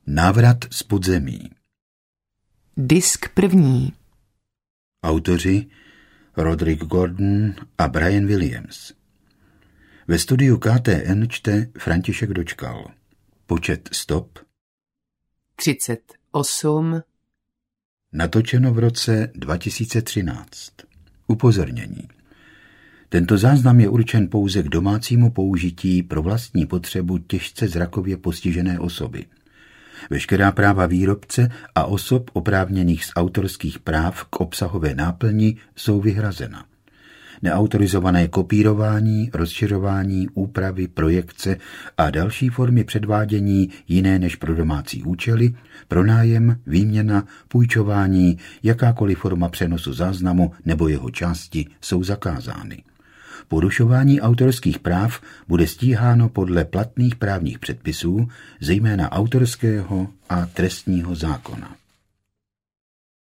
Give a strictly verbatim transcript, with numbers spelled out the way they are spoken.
Návrat z podzemí. Disk první. Autoři Roderick Gordon a Brian Williams. Ve studiu K T N čte František Dočkal. Počet stop třicet osm. Natočeno v roce dva tisíce třináct. Upozornění. Tento záznam je určen pouze k domácímu použití pro vlastní potřebu těžce zrakově postižené osoby. Veškerá práva výrobce a osob oprávněných z autorských práv k obsahové náplni jsou vyhrazena. Neautorizované kopírování, rozšiřování, úpravy, projekce a další formy předvádění jiné než pro domácí účely, pronájem, výměna, půjčování, jakákoliv forma přenosu záznamu nebo jeho části jsou zakázány. Porušování autorských práv bude stíháno podle platných právních předpisů, zejména autorského a trestního zákona.